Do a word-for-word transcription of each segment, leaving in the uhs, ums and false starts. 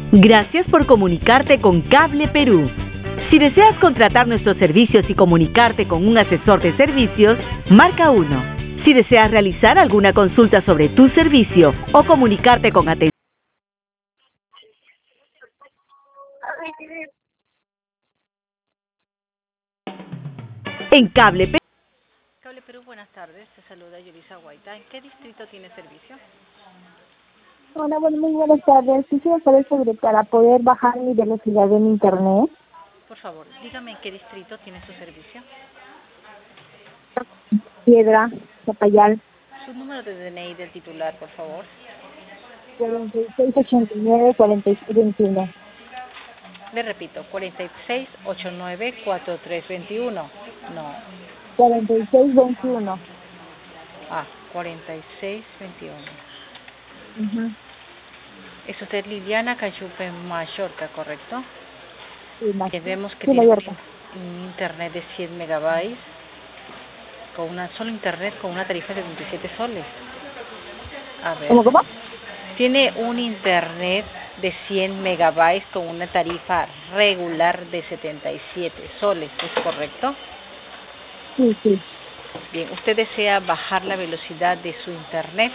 Gracias por comunicarte con Cable Perú. Si deseas contratar nuestros servicios y comunicarte con un asesor de servicios, marca uno. Si deseas realizar alguna consulta sobre tu servicio o comunicarte con atención en Cable Perú. Cable Perú, buenas tardes. Te saluda Yulisa Guaita. ¿En qué distrito tiene servicio? Hola, bueno, muy buenas tardes. Quisiera saber sobre para poder bajar mi velocidad en internet. Por favor, dígame en qué distrito tiene su servicio. Piedra, Zapayal, Su número de D N I del titular, por favor. cuarenta y seis ochenta y nueve, cuarenta y seis veintiuno. Le repito, cuarenta y seis ochenta y nueve, cuarenta y tres veintiuno. No. cuarenta y seis veintiuno. Ah, cuarenta y seis veintiuno. Uh-huh. Es usted Liliana Cayupe Mallorca, ¿correcto? Sí, más. Que vemos que Sí, tiene Mallorca. un internet de cien megabytes, con una solo internet con una tarifa de veintisiete soles. A ver. ¿Cómo, cómo? Tiene un internet de cien megabytes con una tarifa regular de setenta y siete soles, ¿es correcto? Sí, sí. Bien, ¿usted desea bajar la velocidad de su internet?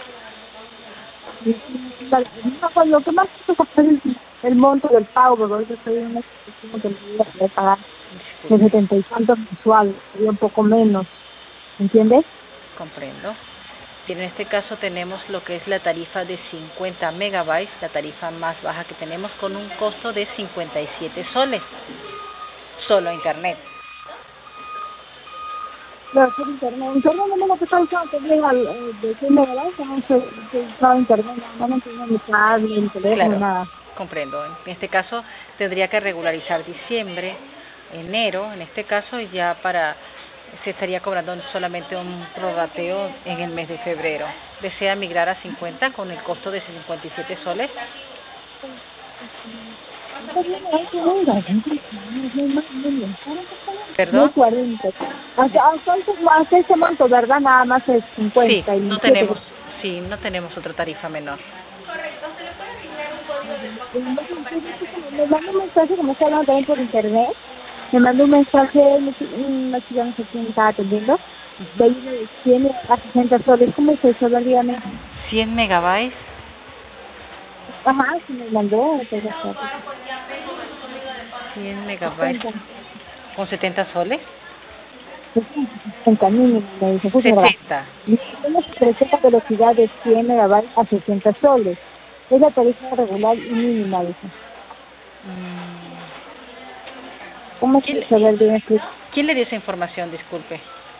Vale, no, pues, lo que más quiero saber es el monto del pago, porque ahorita estoy en una situación que me voy a poder pagar de Disculpe, setenta y tantos mensuales, sería un poco menos, ¿entiendes? comprendo. Bien, en este caso tenemos lo que es la tarifa de cincuenta megabytes, la tarifa más baja que tenemos con un costo de cincuenta y siete soles, solo internet. Pero por internet, internet no me lo que está usando también al, eh, de cien megabytes, no sé, he usado internet, no, no tengo ni cable, ni teléfono, Claro, nada. comprendo. En este caso tendría que regularizar diciembre, enero, en este caso ya para se estaría cobrando solamente un prorrateo en el mes de febrero. ¿Desea migrar a cincuenta con el costo de cincuenta y siete soles? Está bien, hay que ver, no no más, no no. No ¿Perdón? cuarenta. Hasta, hasta, ese, hasta ese monto, ¿verdad? Nada más es Sí, cincuenta no y siete. tenemos, sí, no tenemos otra tarifa menor. Me mandó un mensaje que me está hablando también por internet. Me mandó un mensaje, una chica no sé quién estaba atendiendo, de Ujú. ahí me tiene a sesenta soles. ¿Cómo es eso? A ver, dígame. cien megabytes, Ajá, se me mandó. Pero, cien megabytes sesenta. con setenta soles, sesenta mínimo, me dice, justo verdad. sesenta. Y tenemos que crecer la velocidad de cien megabytes a sesenta soles. Es la tarifa regular y mínima, dice. Mm, ¿Cómo es ¿Quién le, eso? A ver, dígame. quién le dio esa información? Disculpe.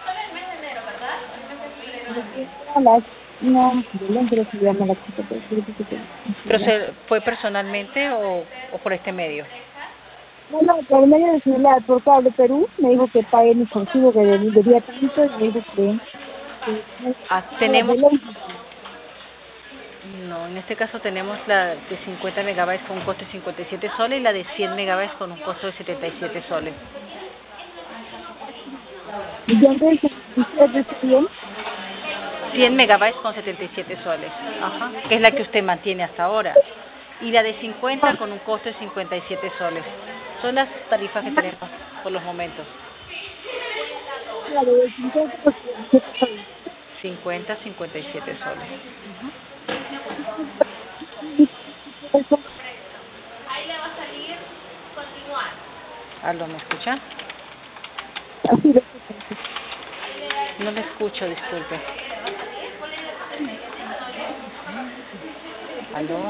Las, no, Belén creo que se llama la chica, pero creo que se ¿Pero llama. se, fue personalmente o, o por este medio? No, no, por medio de celular, por cable Perú, me dijo que pagué mi consigo, que debía, debía tanto, y me dijo que, que no, Ah, era tenemos, Belén. no, en este caso tenemos la de cincuenta megabytes con un costo de cincuenta y siete soles y la de cien megabytes con un costo de setenta y siete soles. Y yo entonces, ¿usted está bien? cien megabytes con setenta y siete soles, ajá, que es la que usted mantiene hasta ahora. Y la de cincuenta con un costo de cincuenta y siete soles. Son las tarifas que tenemos por los momentos. Claro, de cincuenta por siete soles. cincuenta, cincuenta y siete soles. Eso, ¿Aló, me escucha? así de No le escucho, disculpe. ¿Aló?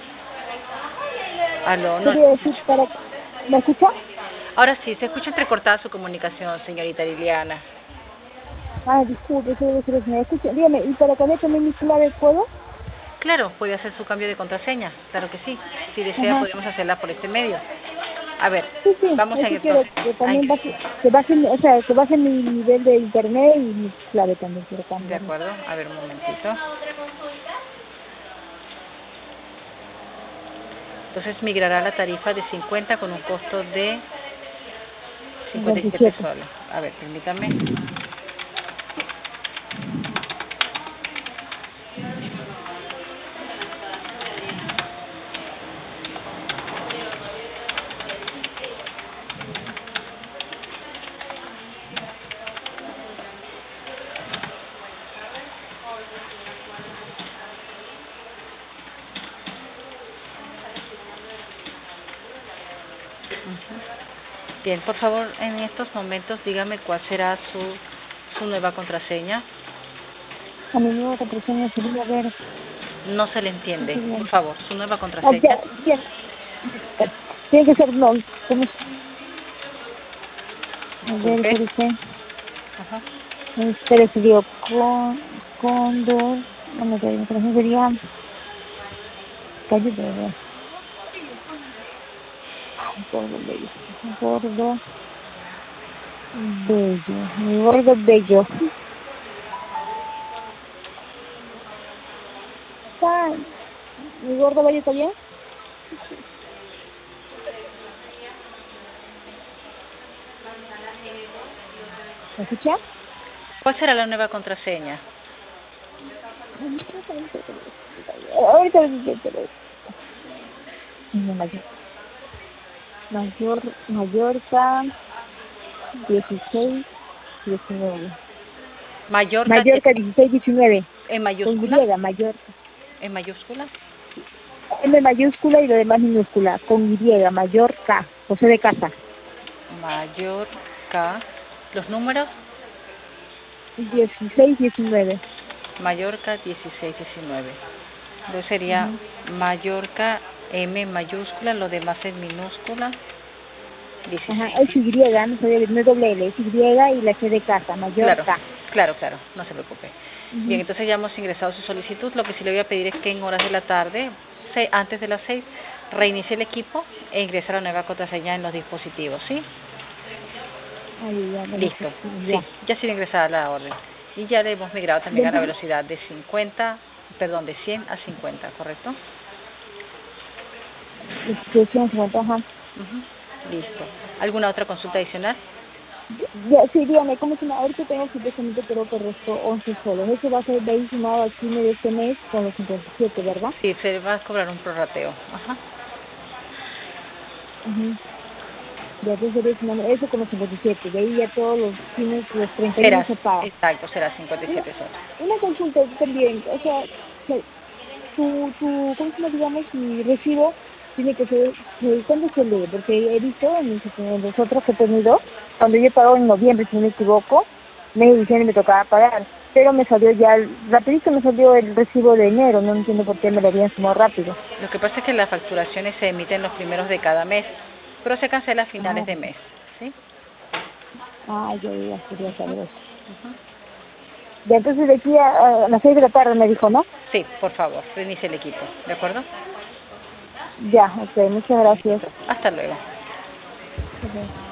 ¿Aló? No quería decir escucho. para, ¿me escucha? Ahora sí, se escucha entrecortada su comunicación, señorita Liliana. Ah, disculpe, quiero decir, ¿me escucha? Dígame, ¿y para cambiar también mi clave puedo? Claro, puede hacer su cambio de contraseña, claro que sí. Si desea, Ajá. podemos hacerla por este medio. A ver, Sí, sí, vamos a eso ir quiero, entonces. que Ay, también baje, que baje, mi- o sea, que baje mi nivel de internet y mi clave también quiero de cambiarlo. acuerdo, a ver un momentito. Entonces migrará a la tarifa de cincuenta con un costo de cincuenta y siete veintisiete. soles. A ver, permítame. Ujú. Bien, por favor, en estos momentos dígame cuál será su, su nueva contraseña. A mi nueva contraseña sería, a ver, No se le entiende. sería, Por favor, su nueva ah, contraseña. ya, ya, tiene que ser, no, ¿cómo se- a ver, Disculpe. espérese, Ajá. espérese, digo, con, cóndor, no me acuerdo, mi contraseña sería, calle de verdad, gordo bello, gordo bello, mi gordo bello. Está, mi gordo bello, ¿está bien? ¿Me escucha? ¿Cuál será la nueva contraseña? Ahorita, ahorita, no, mayor, mayor, Mallorca, dieciséis, diecinueve. Mallorca, Mallorca, dieciséis, diecinueve. en Con mayúscula. Y, Mallorca. En mayúscula. M mayúscula y lo demás minúscula. Con Y, Mallorca. José de casa. Mallorca. Los números. dieciséis, diecinueve. Mallorca dieciséis diecinueve. Entonces sería Uh-huh. Mallorca M mayúscula, lo demás en minúscula. Ajá, dieciséis. es Y, no sabía, no es doble L, es Y y la C de casa, Claro, Mallorca. claro, claro, no se preocupe. Bien, Uh-huh. entonces ya hemos ingresado su solicitud. Lo que sí le voy a pedir es que en horas de la tarde, se- antes de las seis, reinicie el equipo e ingrese la nueva contraseña en los dispositivos, ¿sí? Ahí ya, lo Listo, necesito, sí, ya. ya ha sido ingresada la orden. Y ya le hemos migrado también a la Entonces, velocidad de cincuenta, perdón, de cien a cincuenta, ¿correcto? descripción, ajá. Ujú. Listo. ¿Alguna otra consulta adicional? Ya, sí, dígame, ¿cómo se llama? Ahorita tengo supuestamente creo que restó once solos. Eso va a ser veinte sumado al cine de este mes con los cincuenta y siete, ¿verdad? Sí, se va a cobrar un prorrateo. Ajá. Uh-huh. Ya entonces sería sumando eso con los cincuenta y siete. De ahí ya todos los cines, los treinta y uno Será, se paga. exacto, será cincuenta y Una, siete soles. una consulta también, o sea, que tu, tu, ¿cómo se llama? Digamos, mi recibo tiene que ser, eh, ¿cuándo se lee? Porque he visto en, mis- en los otros que he tenido, cuando yo he pagado en noviembre, si no me equivoco, mes de diciembre me tocaba pagar, pero me salió ya, el- rapidito me salió el recibo de enero, no entiendo por qué me lo habían sumado rápido. Lo que pasa es que las facturaciones se emiten los primeros de cada mes, pero se cancela a finales Ah, de mes, ¿sí? ah, ya, ya, quería Ujú, saber eso. ujú. Ya, entonces de aquí a, a las seis de la tarde me dijo, ¿no? Sí, por favor, reinicie el equipo, ¿de acuerdo? Ya, ok, muchas gracias. Listo. Hasta luego. Ok.